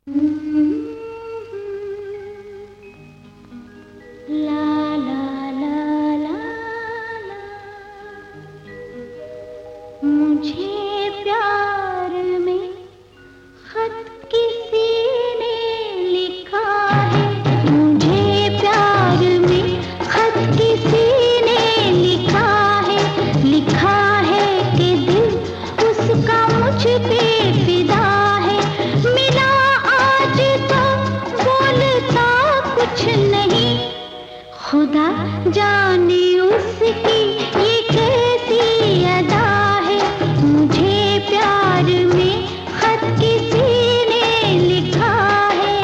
ला ला ला ला ला, मुझे प्यार में खत किसी ने लिखा है। मुझे प्यार में खत किसी ने लिखा है कि दिल उसका मुझ पे फिदा है। मिला आज तो बोलता कुछ नहीं, खुदा जाने उसकी ये कैसी अदा है। मुझे प्यार में खत किसी ने लिखा है।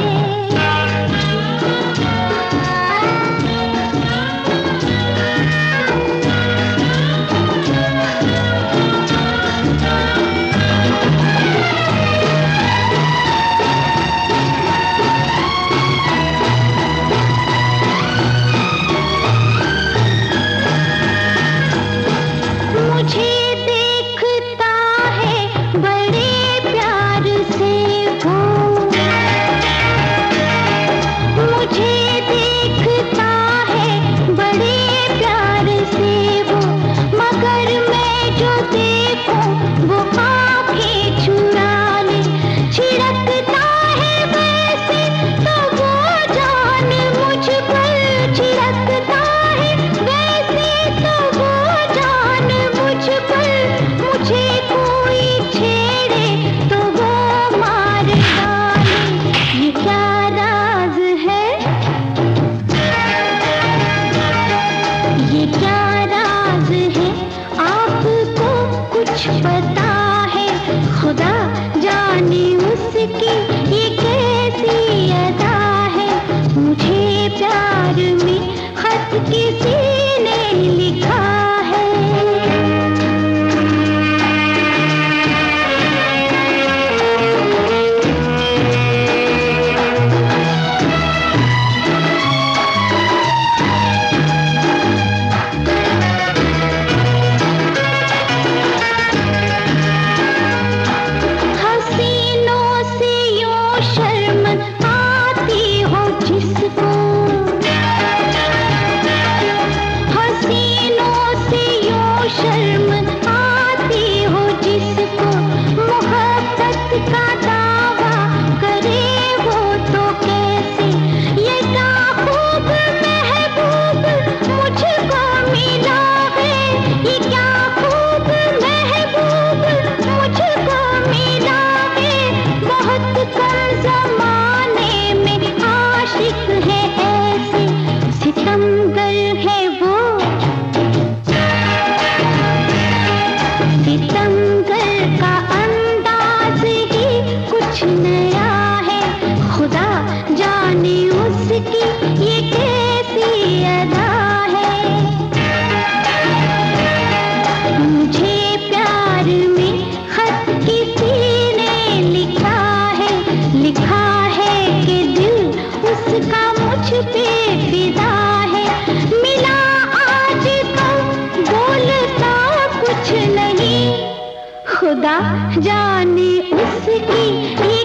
मुझे देखता है बड़े प्यार से वो, मुझे देखता है बड़े प्यार से वो, मगर मैं जो देखूं वो आंखें चुरा ले। छिड़कता है वैसे तो वो जान मुझ पर, छिड़कता है वैसे तो वो जान मुझ पर। मुझे कोई छेड़े तो वो मार डाले। ये क्या राज है, ये क्या राज है, आपको कुछ पता है। खुदा जाने उसकी ये कैसी अदा है। मुझे प्यार में खत किसी ने लिखा है। हसीनों से यूं शर्म आती हो जिसको, हसीनों से यूं शर्म आती हो जिसको, मोहब्बत का दावा करे वो तो कैसे। ये क्या खूब महबूब मुझको मिला है, ये क्या खूब महबूब मुझको मिला है। बहुत कम जमाने में आशिक है ऐसे, सितमगर है वो, सितमगर का अंदाज ही कुछ नया है। खुदा जाने उसकी ये कैसी अदा है। मुझे प्यार में खत किसी ने लिखा है, लिखा है कि दिल उसका मुझ पे फिदा है। मिला आज तो बोलता कुछ नहीं, खुदा जाने उसकी